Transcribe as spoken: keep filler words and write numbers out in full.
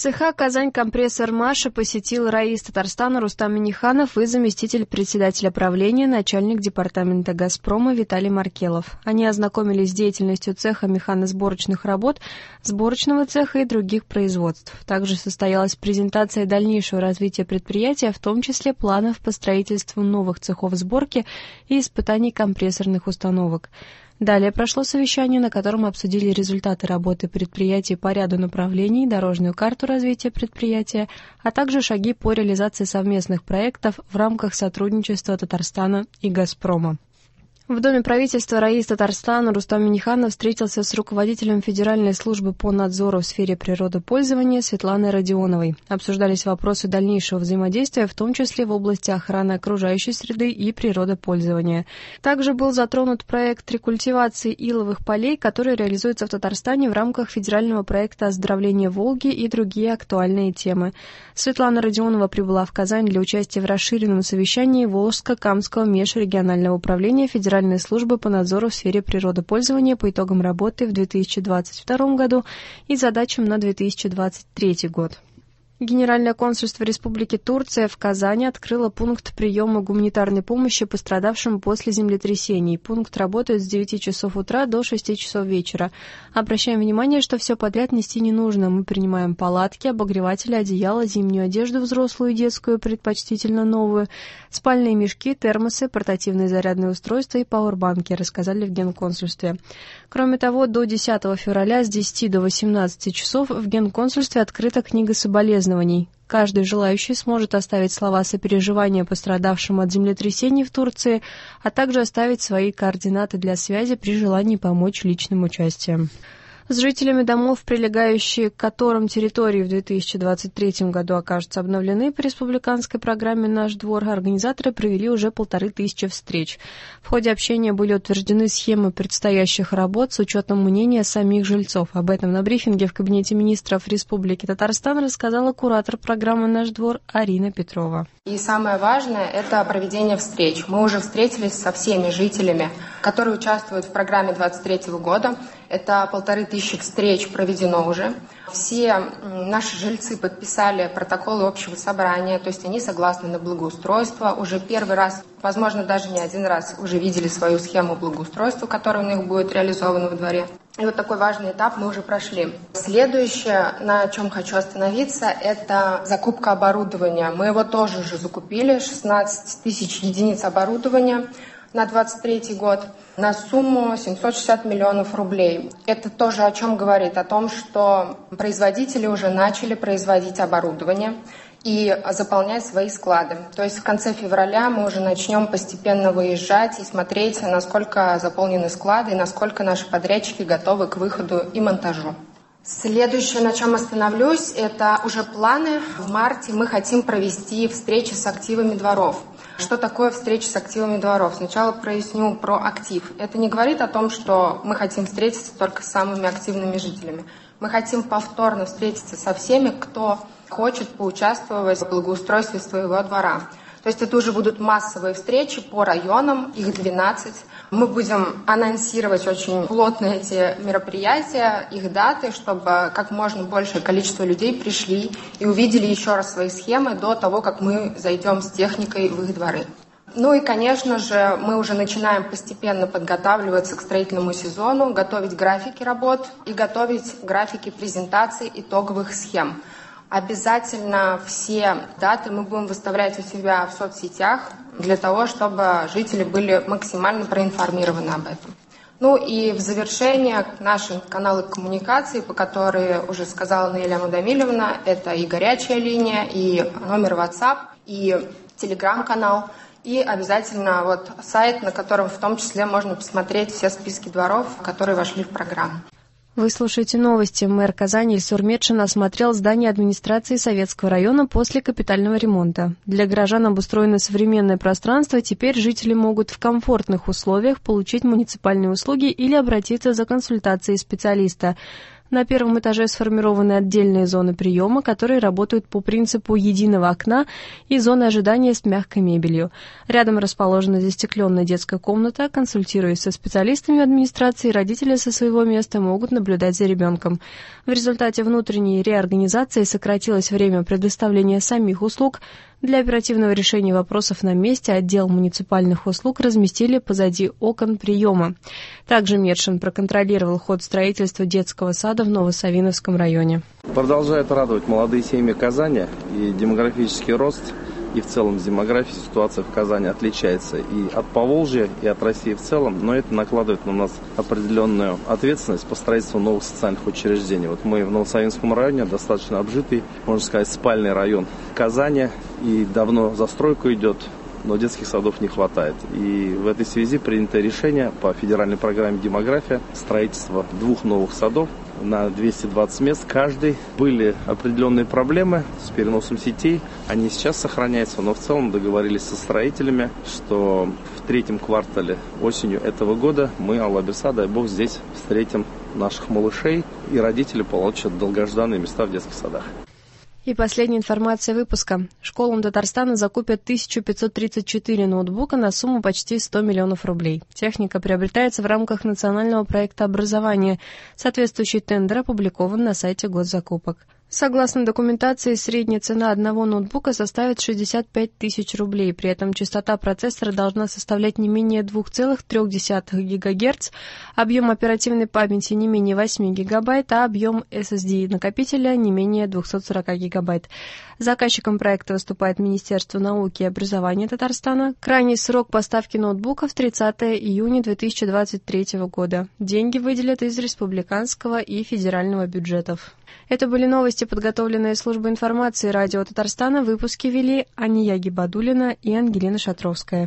Цеха «Казань компрессор Маша» посетил раис Татарстана Рустам Минниханов и заместитель председателя правления, начальник департамента «Газпрома» Виталий Маркелов. Они ознакомились с деятельностью цеха механосборочных работ, сборочного цеха и других производств. Также состоялась презентация дальнейшего развития предприятия, в том числе планов по строительству новых цехов сборки и испытаний компрессорных установок. Далее прошло совещание, на котором обсудили результаты работы предприятий по ряду направлений, дорожную карту развития предприятия, а также шаги по реализации совместных проектов в рамках сотрудничества Татарстана и «Газпрома». В Доме правительства раис Татарстана Рустам Минниханов встретился с руководителем Федеральной службы по надзору в сфере природопользования Светланой Родионовой. Обсуждались вопросы дальнейшего взаимодействия, в том числе в области охраны окружающей среды и природопользования. Также был затронут проект рекультивации иловых полей, который реализуется в Татарстане в рамках федерального проекта оздоровления Волги и другие актуальные темы. Светлана Родионова прибыла в Казань для участия в расширенном совещании Волжско-Камского межрегионального управления Федеральной службы по надзору в сфере природопользования по итогам работы в две тысячи двадцать втором году и задачам на две тысячи двадцать третий год. Генеральное консульство Республики Турция в Казани открыло пункт приема гуманитарной помощи пострадавшим после землетрясений. Пункт работает с девяти часов утра до шести часов вечера. Обращаем внимание, что все подряд нести не нужно. Мы принимаем палатки, обогреватели, одеяло, зимнюю одежду взрослую и детскую, предпочтительно новую, спальные мешки, термосы, портативные зарядные устройства и пауэрбанки, рассказали в Генконсульстве. Кроме того, до десятого февраля с десяти до восемнадцати часов в Генконсульстве открыта книга соболезнований. Каждый желающий сможет оставить слова сопереживания пострадавшим от землетрясений в Турции, а также оставить свои координаты для связи при желании помочь личным участием. С жителями домов, прилегающие к которым территории в две тысячи двадцать третьем году окажутся обновлены по республиканской программе «Наш двор», организаторы провели уже полторы тысячи встреч. В ходе общения были утверждены схемы предстоящих работ с учетом мнения самих жильцов. Об этом на брифинге в кабинете министров Республики Татарстан рассказала куратор программы «Наш двор» Арина Петрова. И самое важное – это проведение встреч. Мы уже встретились со всеми жителями, которые участвуют в программе двадцать третьего года. Это полторы тысячи встреч проведено уже. Все наши жильцы подписали протоколы общего собрания, то есть они согласны на благоустройство. Уже первый раз, возможно, даже не один раз, уже видели свою схему благоустройства, которая у них будет реализована во дворе. И вот такой важный этап мы уже прошли. Следующее, на чем хочу остановиться, это закупка оборудования. Мы его тоже уже закупили, шестнадцать тысяч единиц оборудования на двадцать третий год на сумму семьсот шестьдесят миллионов рублей. Это тоже о чем говорит? О том, что производители уже начали производить оборудование и заполнять свои склады. То есть в конце февраля мы уже начнем постепенно выезжать и смотреть, насколько заполнены склады и насколько наши подрядчики готовы к выходу и монтажу. Следующее, на чем остановлюсь, это уже планы. В марте мы хотим провести встречи с активами дворов. Что такое встреча с активами дворов? Сначала проясню про актив. Это не говорит о том, что мы хотим встретиться только с самыми активными жителями. Мы хотим повторно встретиться со всеми, кто хочет поучаствовать в благоустройстве своего двора. То есть это уже будут массовые встречи по районам, их двенадцать. Мы будем анонсировать очень плотно эти мероприятия, их даты, чтобы как можно большее количество людей пришли и увидели еще раз свои схемы до того, как мы зайдем с техникой в их дворы. Ну и, конечно же, мы уже начинаем постепенно подготавливаться к строительному сезону, готовить графики работ и готовить графики презентаций итоговых схем. Обязательно все даты мы будем выставлять у себя в соцсетях для того, чтобы жители были максимально проинформированы об этом. Ну и в завершение наши каналы коммуникации, по которым уже сказала Наиля Мудамилевна, это и горячая линия, и номер WhatsApp, и телеграм-канал, и обязательно вот сайт, на котором в том числе можно посмотреть все списки дворов, которые вошли в программу. Вы слушаете новости. Мэр Казани Ильсур Метшин осмотрел здание администрации Советского района после капитального ремонта. Для горожан обустроено современное пространство, теперь жители могут в комфортных условиях получить муниципальные услуги или обратиться за консультацией специалиста. На первом этаже сформированы отдельные зоны приема, которые работают по принципу единого окна и зоны ожидания с мягкой мебелью. Рядом расположена застекленная детская комната. Консультируясь со специалистами администрации, родители со своего места могут наблюдать за ребенком. В результате внутренней реорганизации сократилось время предоставления самих услуг. Для оперативного решения вопросов на месте отдел муниципальных услуг разместили позади окон приема. Также Медшин проконтролировал ход строительства детского сада в Новосавиновском районе. Продолжает радовать молодые семьи Казани, и демографический рост, и в целом демография, ситуация в Казани отличается и от Поволжья, и от России в целом, но это накладывает на нас определенную ответственность по строительству новых социальных учреждений. Вот мы в Новосавинском районе, достаточно обжитый, можно сказать, спальный район Казани, и давно застройка идет, но детских садов не хватает. И в этой связи принято решение по федеральной программе «Демография» строительства двух новых садов на двести двадцать мест каждый. Были определенные проблемы с переносом сетей, они сейчас сохраняются, но в целом договорились со строителями, что в третьем квартале осенью этого года мы, Алла Берса, дай бог, здесь встретим наших малышей, и родители получат долгожданные места в детских садах. И последняя информация выпуска. Школам Татарстана закупят тысяча пятьсот тридцать четыре ноутбука на сумму почти сто миллионов рублей. Техника приобретается в рамках национального проекта образования. Соответствующий тендер опубликован на сайте госзакупок. Согласно документации, средняя цена одного ноутбука составит шестьдесят пять тысяч рублей. При этом частота процессора должна составлять не менее два целых три десятых гигагерца, объем оперативной памяти не менее восемь гигабайт, а объем эс эс ди накопителя не менее двести сорок гигабайт. Заказчиком проекта выступает Министерство науки и образования Татарстана. Крайний срок поставки ноутбуков тридцатое июня две тысячи двадцать третьего года. Деньги выделят из республиканского и федерального бюджетов. Это были новости, подготовленные службой информации радио Татарстана. Выпуски вели Ания Гибадуллина и Ангелина Шатровская.